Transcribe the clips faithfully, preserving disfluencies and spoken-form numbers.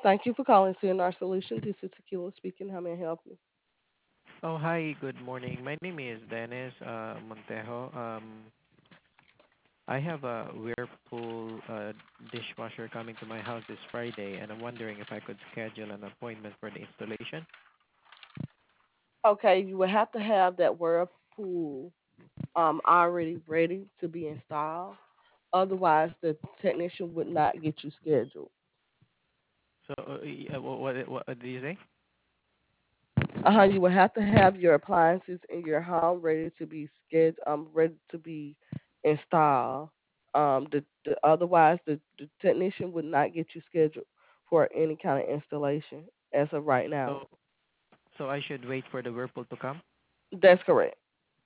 Thank you for calling C N R Solutions. This is Tequila speaking. How may I help you? Oh, hi, good morning. My name is Dennis uh, Montejo. Um, I have a Whirlpool uh, dishwasher coming to my house this Friday, and I'm wondering if I could schedule an appointment for the installation. Okay, you will have to have that Whirlpool um, already ready to be installed. Otherwise, the technician would not get you scheduled. So, uh, y- uh, what, what, what did you say? Uh-huh, you will have to have your appliances in your home ready to be scheduled, um, ready to be installed. Um, the, the otherwise the, the technician would not get you scheduled for any kind of installation as of right now. So, so I should wait for the Whirlpool to come? That's correct.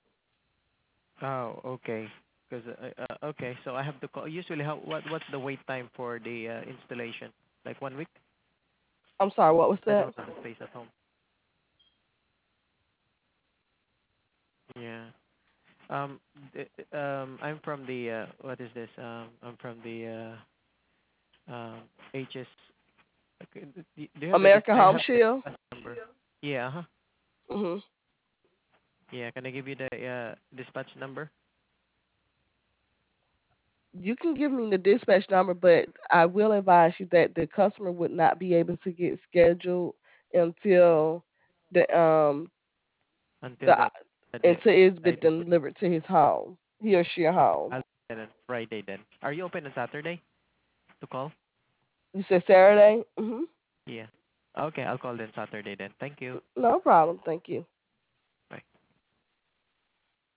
Oh, okay. Because uh, uh, okay, so I have to call. Usually, how what what's the wait time for the uh, installation? Like one week? I'm sorry, what was I that? don't have a space at home. Yeah. Um, th- um, I'm from the uh, what is this? Um, I'm from the uh, um, H S. Okay, d- d- do you have the dis- American I Home have the Shield. dispatch number? Yeah, uh-huh. Mhm. Yeah, can I give you the uh, dispatch number? You can give me the dispatch number, but I will advise you that the customer would not be able to get scheduled until the um Until the the the day until it's been I do. delivered to his home, he or she Okay, home. I'll do that on Friday then. Are you open on Saturday to call? You said Saturday? Mhm. Yeah. Okay, I'll call then Saturday then. Thank you. No problem. Thank you.